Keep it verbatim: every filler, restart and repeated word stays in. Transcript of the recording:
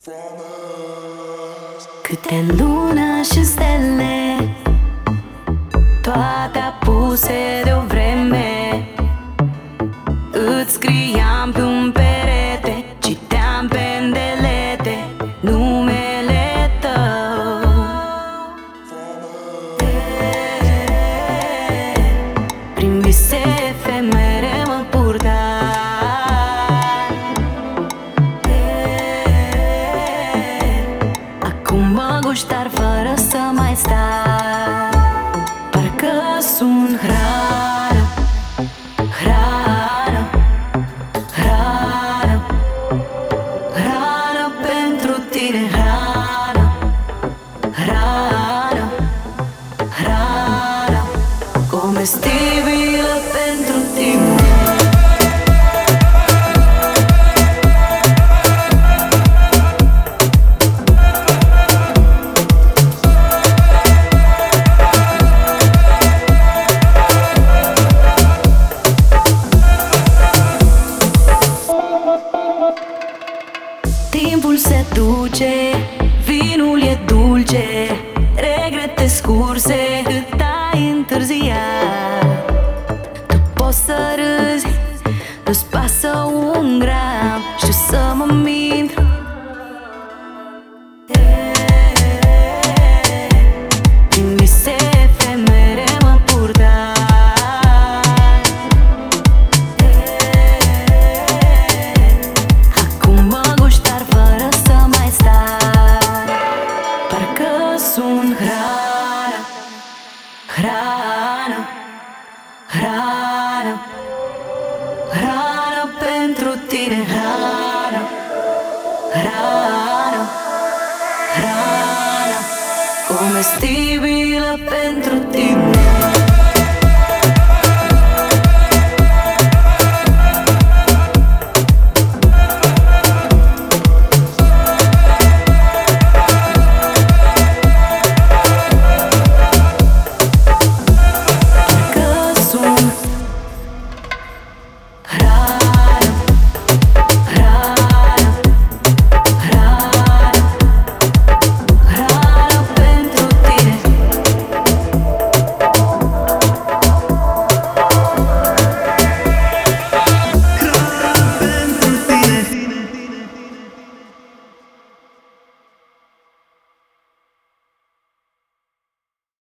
Câte lună și stele, toate apuse de o vreme. Îți scriam pe un perete, citeam pe îndelete numele tău. Prin vise efemere mă purtai. Acum mă guștar fără să mai stai. Parcă sunt hrană, hrană, hrană, hrană pentru tine. Hrană, hrană, hrană comestibilă pentru tine. Timpul se duce, vinul e dulce, regrete scurse cât ai întârziat. Tu poți să râzi, nu-ți pasă un gram, știu să mă mint. Prin vise efemere mă purtai. Sunt hrană, hrană, hrană, hrană pentru tine. Hrană, hrană, hrană comestibilă pentru tine.